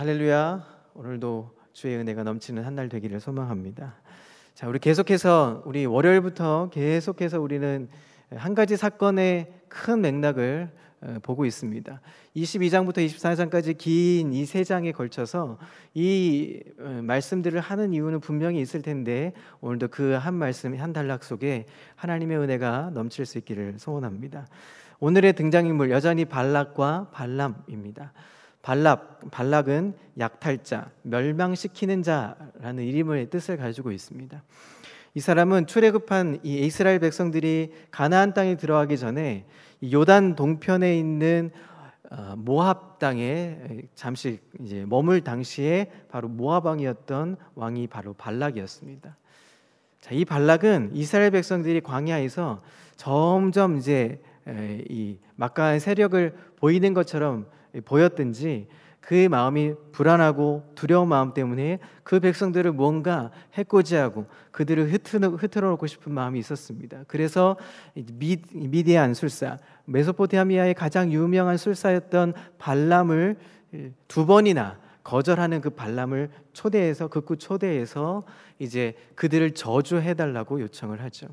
할렐루야. 오늘도 주의 은혜가 넘치는 한 날 되기를 소망합니다. 자, 우리 계속해서 우리 월요일부터 계속해서 우리는 한 가지 사건의 큰 맥락을 보고 있습니다. 22장부터 24장까지 긴 이 세 장에 걸쳐서 이 말씀들을 하는 이유는 분명히 있을 텐데 오늘도 그 한 말씀 한 단락 속에 하나님의 은혜가 넘칠 수 있기를 소원합니다. 오늘의 등장인물 여전히 발락과 발람입니다. 발락은 약탈자, 멸망시키는 자라는 이름의 뜻을 가지고 있습니다. 이 사람은 출애굽한 이 이스라엘 백성들이 가나안 땅에 들어가기 전에 요단 동편에 있는 모압 땅에 잠시 이제 머물 당시에 바로 모압 왕이었던 왕이 바로 발락이었습니다. 자, 이 발락은 이스라엘 백성들이 광야에서 점점 이제 이 막강한 세력을 보이는 것처럼 보였든지 그의 마음이 불안하고 두려운 마음 때문에 그 백성들을 뭔가 해코지하고 그들을 흐트러 놓고 싶은 마음이 있었습니다. 그래서 미디안 술사, 메소포타미아의 가장 유명한 술사였던 발람을 두 번이나 거절하는 그 발람을 극구 초대해서 이제 그들을 저주해달라고 요청을 하죠.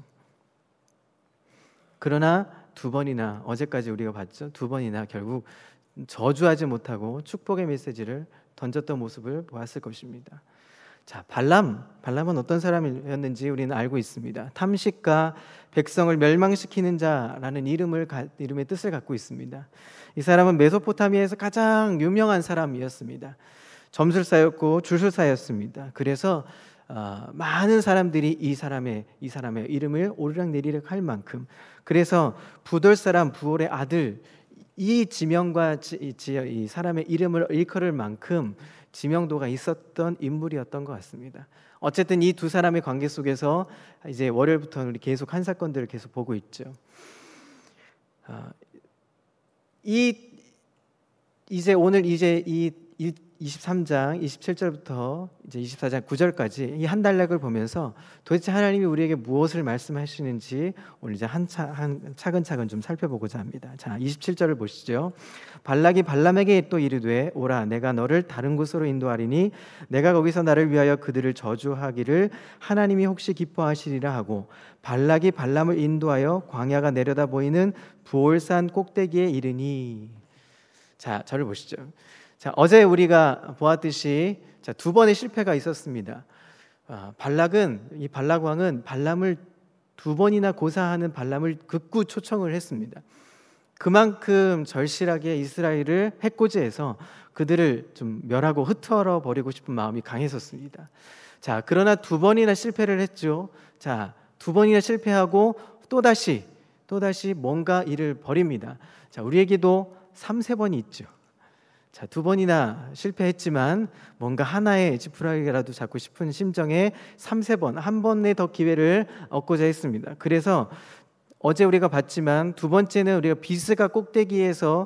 그러나 두 번이나, 어제까지 우리가 봤죠, 두 번이나 결국 저주하지 못하고 축복의 메시지를 던졌던 모습을 보았을 것입니다. 자, 발람은 어떤 사람이었는지 우리는 알고 있습니다. 탐식과 백성을 멸망시키는 자라는 이름의 뜻을 갖고 있습니다. 이 사람은 메소포타미아에서 가장 유명한 사람이었습니다. 점술사였고 주술사였습니다. 그래서 많은 사람들이 이 사람의 이름을 오르락내리락 할 만큼, 그래서 부돌 사람 부올의 아들, 이 지명과 이 사람의 이름을 일컬을 만큼 지명도가 있었던 인물이었던 것 같습니다. 어쨌든 이 두 사람의 관계 속에서 이제 월요일부터 우리 계속 한 사건들을 계속 보고 있죠. 오늘 이 23장 27절부터 이제 24장 9절까지 이 한 단락을 보면서 도대체 하나님이 우리에게 무엇을 말씀하시는지 오늘 이제 차근차근 좀 살펴보고자 합니다. 자, 27절을 보시죠. 발락이 발람에게 또 이르되 오라, 내가 너를 다른 곳으로 인도하리니 내가 거기서 나를 위하여 그들을 저주하기를 하나님이 혹시 기뻐하시리라 하고 발락이 발람을 인도하여 광야가 내려다 보이는 부올산 꼭대기에 이르니. 자, 저를 보시죠. 자, 어제 우리가 보았듯이 두 번의 실패가 있었습니다. 이 발락 왕은 발람을 두 번이나 고사하는 발람을 극구 초청을 했습니다. 그만큼 절실하게 이스라엘을 해코지해서 그들을 좀 멸하고 흩어러 버리고 싶은 마음이 강했었습니다. 자, 그러나 두 번이나 실패를 했죠. 자, 두 번이나 실패하고 또다시 뭔가 일을 벌입니다. 자, 우리에게도 3-4번이 있죠. 자, 두 번이나 실패했지만 뭔가 하나의 지푸라기라도 잡고 싶은 심정에 3-4번, 한 번에 더 기회를 얻고자 했습니다. 그래서 어제 우리가 봤지만 두 번째는 우리가 비스가 꼭대기에서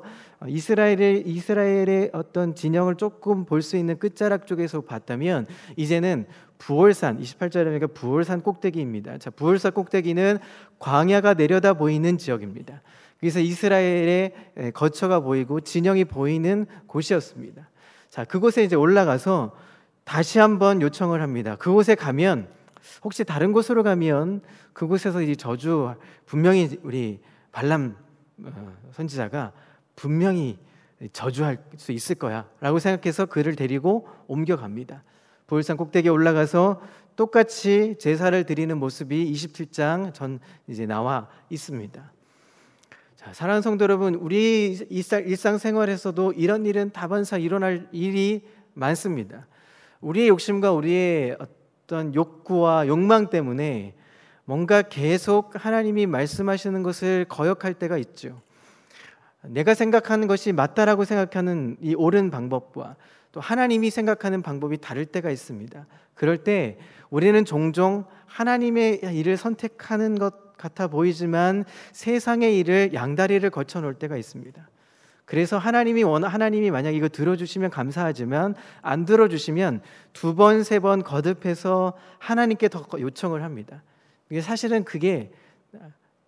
이스라엘의 어떤 진영을 조금 볼 수 있는 끝자락 쪽에서 봤다면 이제는 부올산, 28절에 보니까 부올산 꼭대기입니다. 자, 부올산 꼭대기는 광야가 내려다 보이는 지역입니다. 그래서 이스라엘의 거처가 보이고 진영이 보이는 곳이었습니다. 자, 그곳에 이제 올라가서 다시 한번 요청을 합니다. 그곳에 가면, 혹시 다른 곳으로 가면 그곳에서 이 저주, 분명히 우리 발람 선지자가 분명히 저주할 수 있을 거야 라고 생각해서 그를 데리고 옮겨갑니다. 부올산 꼭대기에 올라가서 똑같이 제사를 드리는 모습이 27장 전 이제 나와 있습니다. 자, 사랑하는 성도 여러분, 우리 일상생활에서도 이런 일은 다반사 일어날 일이 많습니다. 우리의 욕심과 우리의 어떤 욕구와 욕망 때문에 뭔가 계속 하나님이 말씀하시는 것을 거역할 때가 있죠. 내가 생각하는 것이 맞다라고 생각하는 이 옳은 방법과 또 하나님이 생각하는 방법이 다를 때가 있습니다. 그럴 때 우리는 종종 하나님의 일을 선택하는 것 같아 보이지만 세상의 일을 양다리를 거쳐 놓을 때가 있습니다. 그래서 하나님이 만약 이거 들어주시면 감사하지만 안 들어주시면 2번, 3번 거듭해서 하나님께 더 요청을 합니다. 사실은 그게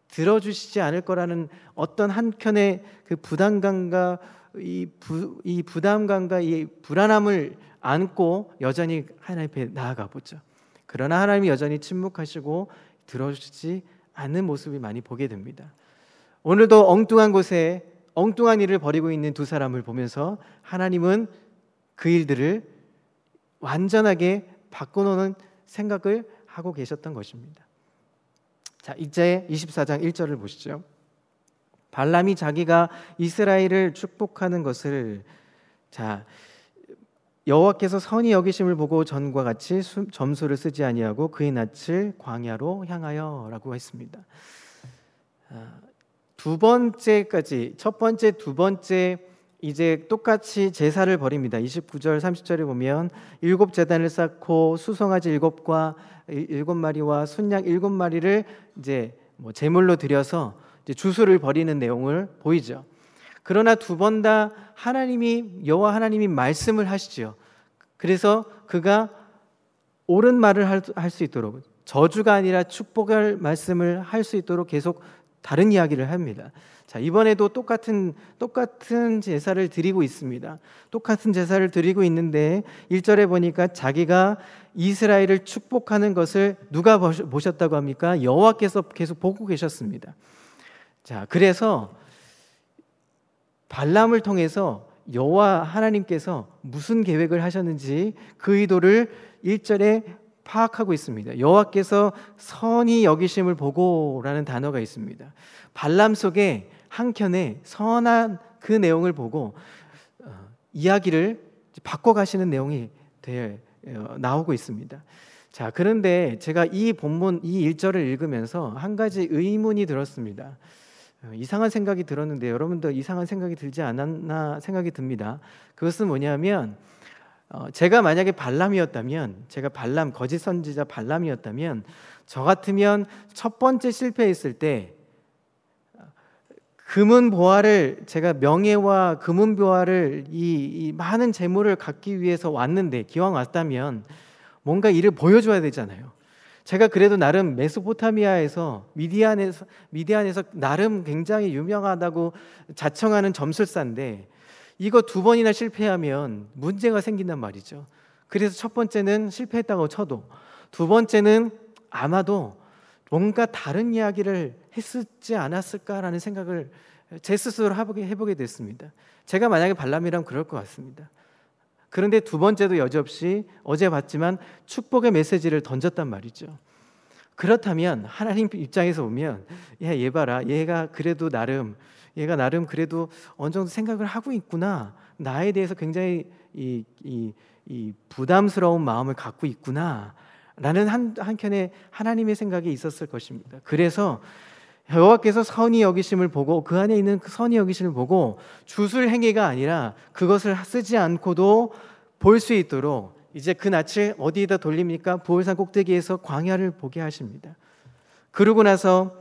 들어주시지 않을 거라는 어떤 한켠의 그 부담감과 이 부담감과 이 불안함을 안고 여전히 하나님 앞에 나아가 보죠. 그러나 하나님이 여전히 침묵하시고 들어주지 않는 모습을 많이 보게 됩니다. 오늘도 엉뚱한 곳에 엉뚱한 일을 벌이고 있는 두 사람을 보면서 하나님은 그 일들을 완전하게 바꿔놓는 생각을 하고 계셨던 것입니다. 자, 이제 24장 1절을 보시죠. 발람이 자기가 이스라엘을 축복하는 것을 여호와께서 선히 여기심을 보고 전과 같이 점수를 쓰지 아니하고 그의 낯을 광야로 향하여라고 했습니다. 두 번째까지, 첫 번째, 두 번째 이제 똑같이 제사를 벌입니다. 29절 30절에 보면 7제단을 쌓고 수송아지 7마리와 순양 7마리를 이제 제물로 드려서 이제 주수를 벌이는 내용을 보이죠. 그러나 두 번 다 여호와 하나님이 말씀을 하시죠. 그래서 그가 옳은 말을 할 수 있도록, 저주가 아니라 축복할 말씀을 할 수 있도록 계속 다른 이야기를 합니다. 자, 이번에도 똑같은 제사를 드리고 있습니다. 똑같은 제사를 드리고 있는데 1절에 보니까 자기가 이스라엘을 축복하는 것을 누가 보셨다고 합니까? 여호와께서 계속 보고 계셨습니다. 자, 그래서 발람을 통해서 여호와 하나님께서 무슨 계획을 하셨는지 그 의도를 1절에 파악하고 있습니다. 여호와께서 선히 여기심을 보고라는 단어가 있습니다. 발람 속에 한켠에 선한 그 내용을 보고 이야기를 바꿔가시는 내용이 나오고 있습니다. 자, 그런데 제가 이 본문 이 1절을 읽으면서 한 가지 의문이 들었습니다. 이상한 생각이 들었는데 여러분도 이상한 생각이 들지 않았나 생각이 듭니다. 그것은 뭐냐면 제가 만약에 거짓 선지자 발람이었다면 저 같으면 첫 번째 실패했을 때 제가 명예와 금은보화를 이 많은 재물을 갖기 위해서 왔는데 기왕 왔다면 뭔가 일을 보여줘야 되잖아요. 제가 그래도 나름 메소포타미아에서 미디안에서 나름 굉장히 유명하다고 자청하는 점술사인데 이거 두 번이나 실패하면 문제가 생긴단 말이죠. 그래서 첫 번째는 실패했다고 쳐도 두 번째는 아마도 뭔가 다른 이야기를 했었지 않았을까라는 생각을 제 스스로 해보게 됐습니다. 제가 만약에 발람이라면 그럴 것 같습니다. 그런데 두 번째도 여지없이 어제 봤지만 축복의 메시지를 던졌단 말이죠. 그렇다면 하나님 입장에서 보면 얘 봐라, 얘가 나름 그래도 어느 정도 생각을 하고 있구나, 나에 대해서 굉장히 이 부담스러운 마음을 갖고 있구나 라는 한켠에 하나님의 생각이 있었을 것입니다. 그래서 여호와께서 선히 여기심을 보고 그 안에 있는 그 선히 여기심을 보고 주술 행위가 아니라 그것을 쓰지 않고도 볼 수 있도록 이제 그 낯을 어디에다 돌립니까? 부올산 꼭대기에서 광야를 보게 하십니다. 그러고 나서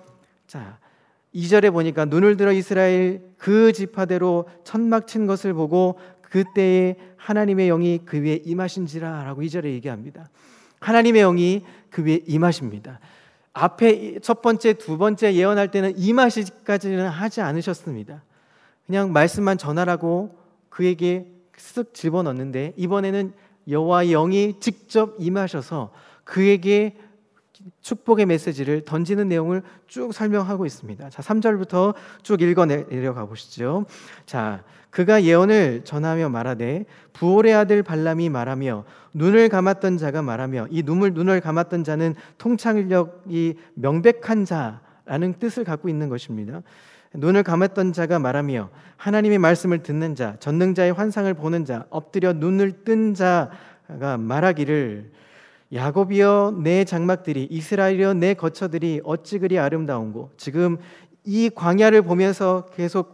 2절에 보니까 눈을 들어 이스라엘 그 지파대로 천막 친 것을 보고 그때에 하나님의 영이 그 위에 임하신지라 라고 2절에 얘기합니다. 하나님의 영이 그 위에 임하십니다. 앞에 첫 번째, 두 번째 예언할 때는 임하시기까지는 하지 않으셨습니다. 그냥 말씀만 전하라고 그에게 쓱 집어넣는데 이번에는 여호와의 영이 직접 임하셔서 그에게 축복의 메시지를 던지는 내용을 쭉 설명하고 있습니다. 자, 3절부터 쭉 읽어 내려가 보시죠. 자, 그가 예언을 전하며 말하되 부올의 아들 발람이 말하며 눈을 감았던 자가 말하며 이 눈을 감았던 자는 통찰력이 명백한 자라는 뜻을 갖고 있는 것입니다. 눈을 감았던 자가 말하며 하나님의 말씀을 듣는 자, 전능자의 환상을 보는 자, 엎드려 눈을 뜬 자가 말하기를 야곱이여 내 장막들이, 이스라엘이여 내 거처들이 어찌 그리 아름다운고. 지금 이 광야를 보면서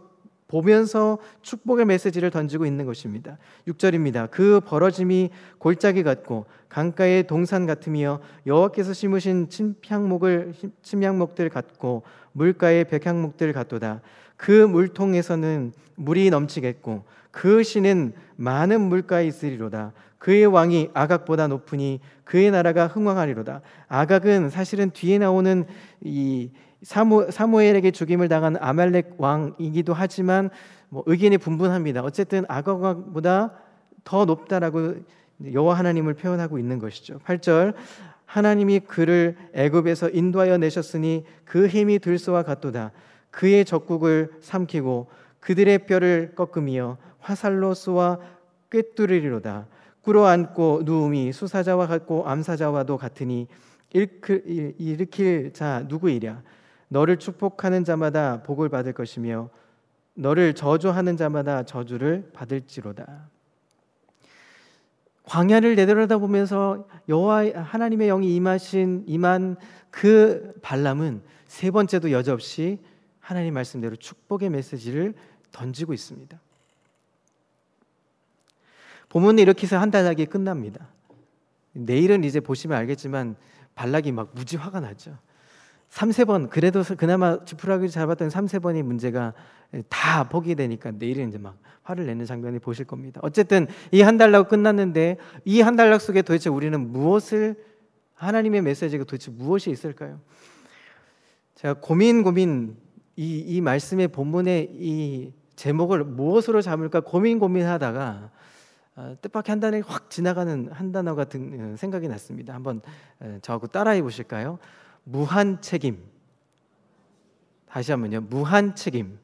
축복의 메시지를 던지고 있는 것입니다. 6절입니다. 그 벌어짐이 골짜기 같고 강가의 동산 같으며 여호와께서 심으신 침향목들 같고 물가의 백향목들 같도다. 그 물통에서는 물이 넘치겠고 그 시는 많은 물가에 있으리로다. 그의 왕이 아각보다 높으니 그의 나라가 흥왕하리로다. 아각은 사실은 뒤에 나오는 이 사무엘에게 죽임을 당한 아말렉 왕이기도 하지만 의견이 분분합니다. 어쨌든 아각 왕보다 더 높다라고 여호와 하나님을 표현하고 있는 것이죠. 8절 하나님이 그를 애굽에서 인도하여 내셨으니 그 힘이 들소와 같도다. 그의 적국을 삼키고 그들의 뼈를 꺾으며 화살로 쏘아 꿰뚫으리로다. 꿇어앉고 누움이 수사자와 같고 암사자와도 같으니 일으킬 자 누구이랴. 너를 축복하는 자마다 복을 받을 것이며 너를 저주하는 자마다 저주를 받을지로다. 광야를 내려다보면서 여호와 하나님의 영이 임한 그 발람은 세 번째도 여지없이 하나님 말씀대로 축복의 메시지를 던지고 있습니다. 본문은 이렇게 해서 한 달락이 끝납니다. 내일은 이제 보시면 알겠지만 발락이 막 무지 화가 나죠. 3-4번 그래도 그나마 지푸라기 잡았던 3-4번의 문제가 다 포기되니까 내일은 이제 막 화를 내는 장면을 보실 겁니다. 어쨌든 이 한 달락 끝났는데 이 한 달락 속에 도대체 우리는 하나님의 메시지가 도대체 무엇이 있을까요? 제가 고민 이 말씀의 본문의 이 제목을 무엇으로 잡을까 고민하다가 뜻밖의 한 단어가 확 지나가는 한 단어가 생각이 났습니다. 한번 저하고 따라해 보실까요? 무한 책임. 다시 한번요. 무한 책임.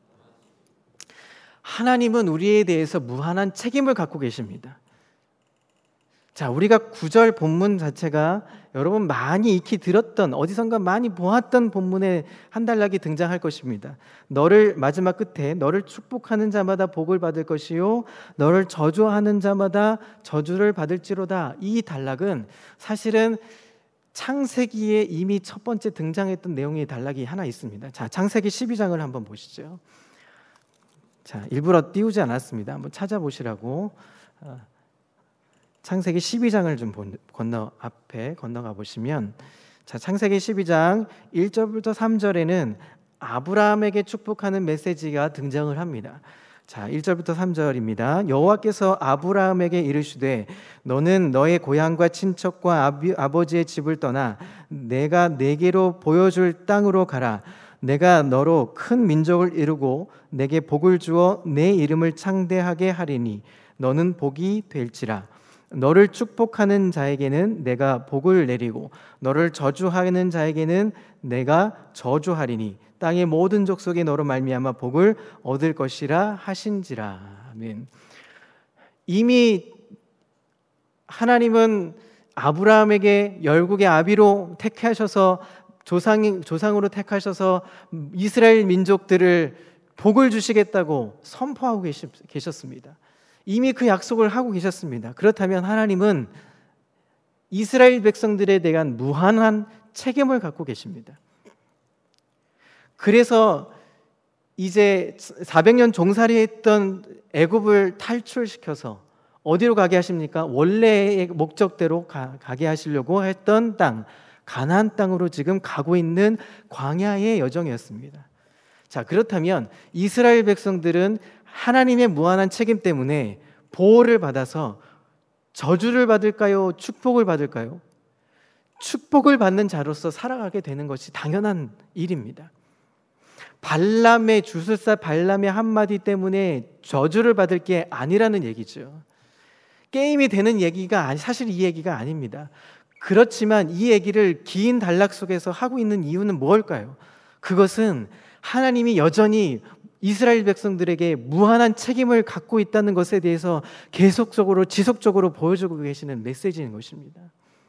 하나님은 우리에 대해서 무한한 책임을 갖고 계십니다. 자, 우리가 9절 본문 자체가 여러분 많이 익히 들었던 어디선가 많이 보았던 본문에 한 단락이 등장할 것입니다. 마지막 끝에 너를 축복하는 자마다 복을 받을 것이요 너를 저주하는 자마다 저주를 받을지로다. 이 단락은 사실은 창세기에 이미 첫 번째 등장했던 내용의 단락이 하나 있습니다. 자, 창세기 12장을 한번 보시죠. 자, 일부러 띄우지 않았습니다. 한번 찾아보시라고. 창세기 12장을 좀 건너가 보시면, 자, 창세기 12장 1절부터 3절에는 아브라함에게 축복하는 메시지가 등장을 합니다. 자, 1절부터 3절입니다. 여호와께서 아브라함에게 이르시되 너는 너의 고향과 친척과 아버지의 집을 떠나 내가 네게로 보여줄 땅으로 가라. 내가 너로 큰 민족을 이루고 내게 복을 주어 내 이름을 창대하게 하리니 너는 복이 될지라. 너를 축복하는 자에게는 내가 복을 내리고 너를 저주하는 자에게는 내가 저주하리니 땅의 모든 족속이 너로 말미암아 복을 얻을 것이라 하신지라. 아멘. 이미 하나님은 아브라함에게 열국의 아비로 택하셔서 조상으로 택하셔서 이스라엘 민족들을 복을 주시겠다고 선포하고 계셨습니다. 이미 그 약속을 하고 계셨습니다. 그렇다면 하나님은 이스라엘 백성들에 대한 무한한 책임을 갖고 계십니다. 그래서 이제 400년 종살이했던 애굽을 탈출시켜서 어디로 가게 하십니까? 원래의 목적대로 가게 하시려고 했던 땅, 가나안 땅으로 지금 가고 있는 광야의 여정이었습니다. 자, 그렇다면 이스라엘 백성들은 하나님의 무한한 책임 때문에 보호를 받아서 저주를 받을까요? 축복을 받을까요? 축복을 받는 자로서 살아가게 되는 것이 당연한 일입니다. 발람의 주술사 발람의 한마디 때문에 저주를 받을 게 아니라는 얘기죠. 게임이 되는 얘기가 사실 이 얘기가 아닙니다. 그렇지만 이 얘기를 긴 단락 속에서 하고 있는 이유는 뭘까요? 그것은 하나님이 여전히 이스라엘 백성들에게 무한한 책임을 갖고 있다는 것에 대해서 계속적으로 지속적으로 보여주고 계시는 메시지인 것입니다.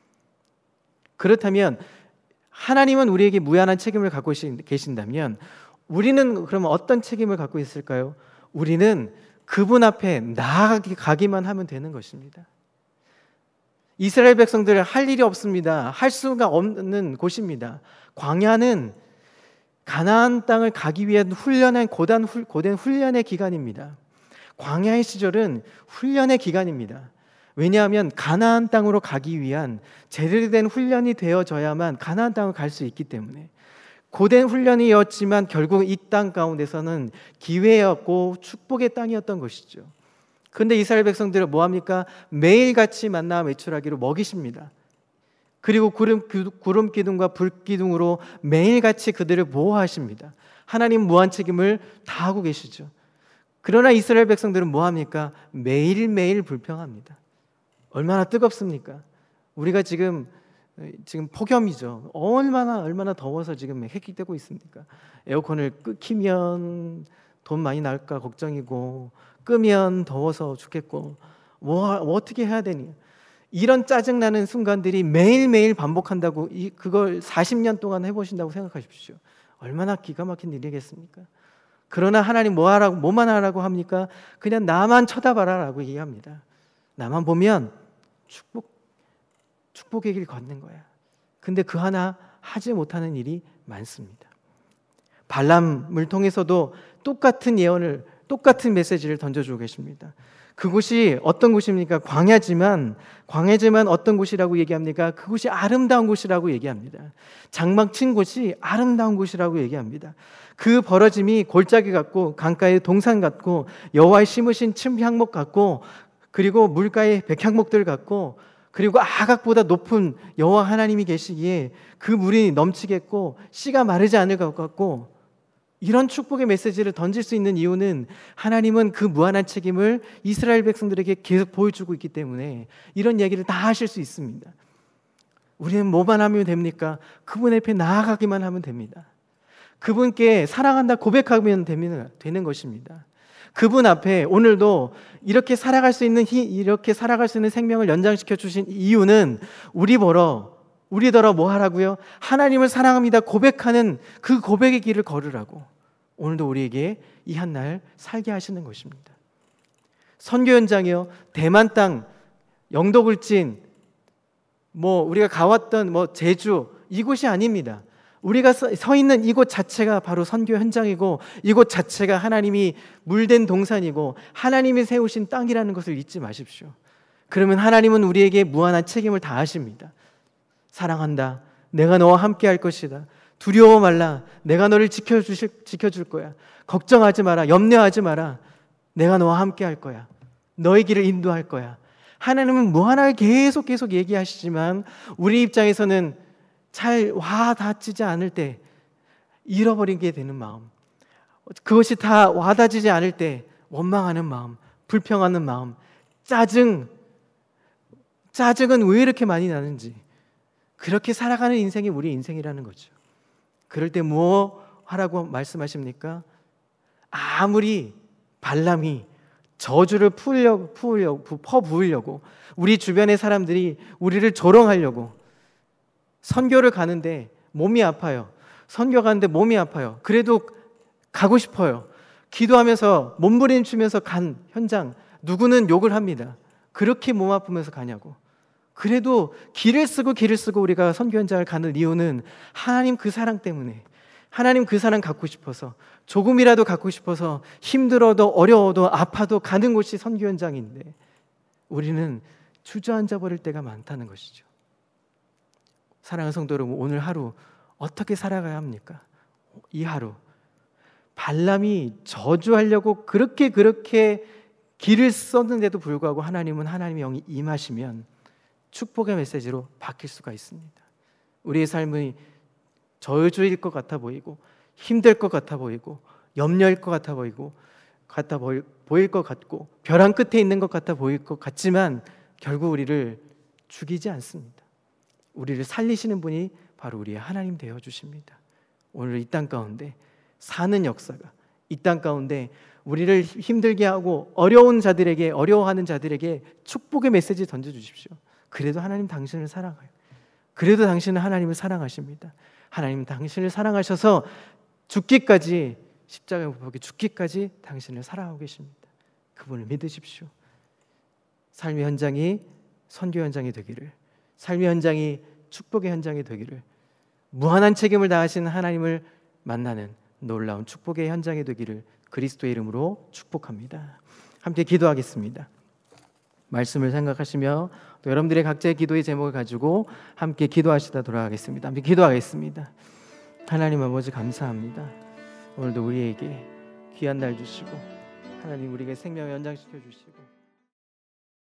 그렇다면 하나님은 우리에게 무한한 책임을 갖고 계신다면 우리는 그러면 어떤 책임을 갖고 있을까요? 우리는 그분 앞에 나아가기만 하면 되는 것입니다. 이스라엘 백성들 할 일이 없습니다. 할 수가 없는 곳입니다. 광야는 가나안 땅을 가기 위한 고된 훈련의 기간입니다. 광야의 시절은 훈련의 기간입니다. 왜냐하면 가나안 땅으로 가기 위한 제대로 된 훈련이 되어져야만 가나안 땅을 갈 수 있기 때문에 고된 훈련이었지만 결국 이 땅 가운데서는 기회였고 축복의 땅이었던 것이죠. 그런데 이스라엘 백성들은 뭐합니까? 매일같이 만나 외출하기로 먹이십니다. 그리고 구름 기둥과 불 기둥으로 매일같이 그들을 보호하십니다. 하나님 무한 책임을 다하고 계시죠. 그러나 이스라엘 백성들은 뭐합니까? 매일매일 불평합니다. 얼마나 뜨겁습니까? 우리가 지금 폭염이죠. 얼마나 더워서 지금 헥헥대고 있습니까? 에어컨을 키면 돈 많이 날까 걱정이고, 끄면 더워서 죽겠고, 뭐 어떻게 해야 되니? 이런 짜증나는 순간들이 매일매일 반복한다고, 그걸 40년 동안 해보신다고 생각하십시오. 얼마나 기가 막힌 일이겠습니까? 그러나 하나님 뭐만 하라고 합니까? 그냥 나만 쳐다봐라라고 얘기합니다. 나만 보면 축복의 길 걷는 거야. 근데 그 하나 하지 못하는 일이 많습니다. 발람을 통해서도 똑같은 예언을, 똑같은 메시지를 던져주고 계십니다. 그곳이 어떤 곳입니까? 광야지만 어떤 곳이라고 얘기합니까? 그곳이 아름다운 곳이라고 얘기합니다. 장막 친 곳이 아름다운 곳이라고 얘기합니다. 그 벌어짐이 골짜기 같고, 강가의 동산 같고, 여호와의 심으신 층향목 같고, 그리고 물가의 백향목들 같고, 그리고 아각보다 높은 여호와 하나님이 계시기에 그 물이 넘치겠고 씨가 마르지 않을 것 같고, 이런 축복의 메시지를 던질 수 있는 이유는 하나님은 그 무한한 책임을 이스라엘 백성들에게 계속 보여주고 있기 때문에 이런 얘기를 다 하실 수 있습니다. 우리는 뭐만 하면 됩니까? 그분 앞에 나아가기만 하면 됩니다. 그분께 사랑한다 고백하면 되는 것입니다. 그분 앞에 오늘도 이렇게 살아갈 수 있는 생명을 연장시켜 주신 이유는 우리더러 뭐 하라고요? 하나님을 사랑합니다 고백하는 그 고백의 길을 걸으라고 오늘도 우리에게 이 한날 살게 하시는 것입니다. 선교 현장이요, 대만 땅, 영도굴진, 우리가 가왔던 제주, 이곳이 아닙니다. 우리가 서 있는 이곳 자체가 바로 선교 현장이고, 이곳 자체가 하나님이 물된 동산이고 하나님이 세우신 땅이라는 것을 잊지 마십시오. 그러면 하나님은 우리에게 무한한 책임을 다하십니다. 사랑한다, 내가 너와 함께 할 것이다, 두려워 말라, 내가 너를 지켜줄 거야, 걱정하지 마라, 염려하지 마라, 내가 너와 함께 할 거야, 너의 길을 인도할 거야. 하나님은 무한하게 계속 얘기하시지만 우리 입장에서는 잘 와닿지 않을 때 잃어버리게 되는 마음, 그것이 다 와닿지 않을 때 원망하는 마음, 불평하는 마음, 짜증은 왜 이렇게 많이 나는지, 그렇게 살아가는 인생이 우리 인생이라는 거죠. 그럴 때 뭐 하라고 말씀하십니까? 아무리 발람이 저주를 퍼부으려고, 우리 주변의 사람들이 우리를 조롱하려고, 선교를 가는데 몸이 아파요. 선교 가는데 몸이 아파요. 그래도 가고 싶어요. 기도하면서 몸부림치면서 간 현장, 누구는 욕을 합니다. 그렇게 몸 아프면서 가냐고. 그래도 길을 쓰고 우리가 선교 현장을 가는 이유는 하나님 그 사랑 때문에, 하나님 그 사랑 갖고 싶어서, 조금이라도 갖고 싶어서, 힘들어도 어려워도 아파도 가는 곳이 선교 현장인데 우리는 주저앉아 버릴 때가 많다는 것이죠. 사랑하는 성도 여러분, 오늘 하루 어떻게 살아가야 합니까? 이 하루 발람이 저주하려고 그렇게 길을 썼는데도 불구하고 하나님의 영이 임하시면 축복의 메시지로 바뀔 수가 있습니다. 우리의 삶이 저주일 것 같아 보이고, 힘들 것 같아 보이고, 염려일 것 같아 보이고, 보일 것 같고, 벼랑 끝에 있는 것 같아 보일 것 같지만 결국 우리를 죽이지 않습니다. 우리를 살리시는 분이 바로 우리의 하나님 되어 주십니다. 오늘 이 땅 가운데 사는 역사가, 이 땅 가운데 우리를 힘들게 하고 어려워하는 자들에게 축복의 메시지 던져주십시오. 그래도 하나님 당신을 사랑해요. 그래도 당신은 하나님을 사랑하십니다. 하나님 당신을 사랑하셔서 죽기까지, 십자가에 못 박혀 죽기까지 당신을 사랑하고 계십니다. 그분을 믿으십시오. 삶의 현장이 선교 현장이 되기를, 삶의 현장이 축복의 현장이 되기를, 무한한 책임을 다하시는 하나님을 만나는 놀라운 축복의 현장이 되기를 그리스도의 이름으로 축복합니다. 함께 기도하겠습니다. 말씀을 생각하시며 또 여러분들의 각자의 기도의 제목을 가지고 함께 기도하시다 돌아가겠습니다. 함께 기도하겠습니다. 하나님 아버지 감사합니다. 오늘도 우리에게 귀한 날 주시고, 하나님 우리에게 생명을 연장시켜 주시고